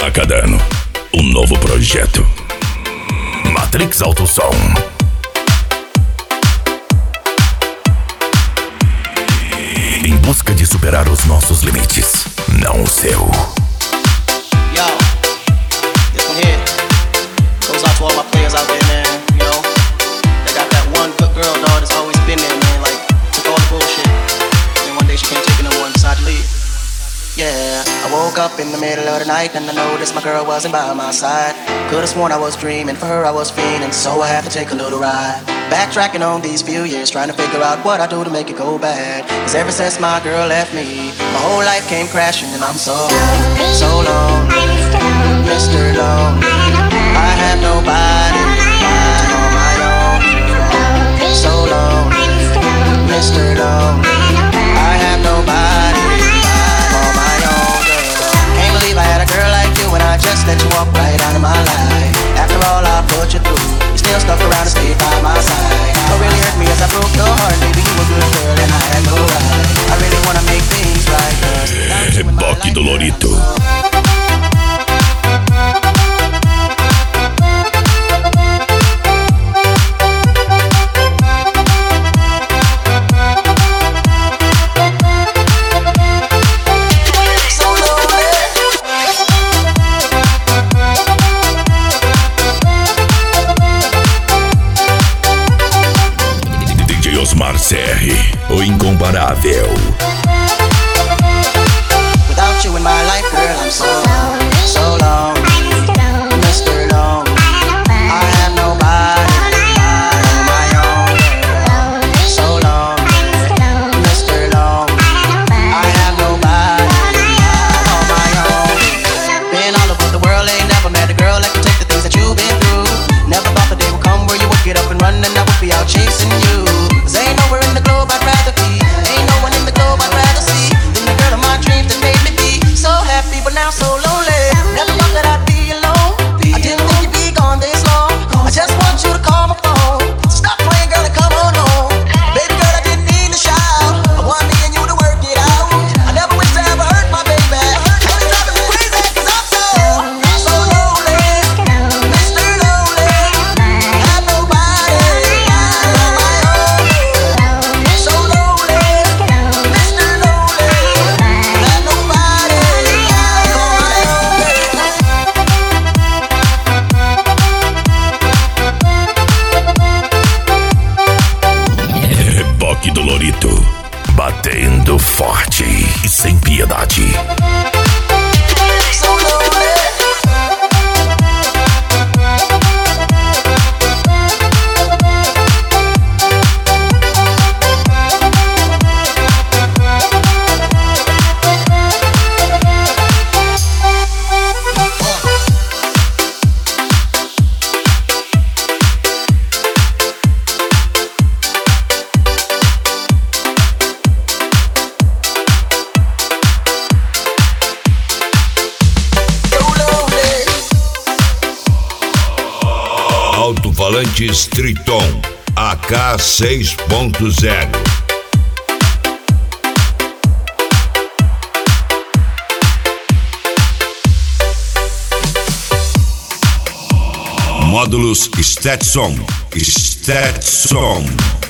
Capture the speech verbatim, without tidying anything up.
A cada ano, um novo projeto. Matrix Alto Som. Em busca de superar os nossos limites, não o seu. Yo, this one here goes out to all my players out there, man. You know, they got that one good girl, dog, that's always been there, man. Like, took all the bullshit. Then one day she can't take it no more and decided to leave. Yeah, I woke up in the middle of the night and I noticed my girl wasn't by my side. Could've sworn I was dreaming, for her I was fiending, so I had to take a little ride. Backtracking on these few years, trying to figure out what I do to make it go bad. Cause ever since my girl left me, my whole life came crashing and I'm so, so lonely, Mister Lonely. I have nobody to call my own. So lonely, Mister Lonely. I have nobody to call my own girl. Can't believe I had a girl like you and I just let you walk right out of my life. After all I put you through, you still stuck around and stayed by my side. What really hurt me is I broke your heart, baby, you were a good girl and I had no right. I really wanna make things right, cause Reboque do Lorito. Osmar C R, o incomparável. Without you in my life, girl, I'm so, so long, Mister Long. I have nobody on my own, girl. So long, Mister Long. I have nobody on my own. Been all over the world, ain't never met a girl that could take the things that you've been through. Never thought the day would come where you would get up and run and I would be out chasing you. Ain't nowhere in the globe I'd rather be. Ain't no one in the globe I'd rather see than the girl of my dreams that made me be so happy, but now so lonely. Never thought that I'd be alone. I didn't think you'd be gone this long. I just want you to call my phone. So stop playing, girl, and come on home. Baby girl, I didn't mean to shout. I want me and you to work it out. I never wish to ever hurt my baby. Only driving me crazy 'cause I'm so, so lonely, Mister Lonely. Have nobody on my own. So lonely, Mister Lonely. Have nobody on my own. Reboque do Lorito. Batendo forte e sem piedade. So lonely. Alto-falantes Triton A K seis ponto zero. Módulos Stetson. Stetson.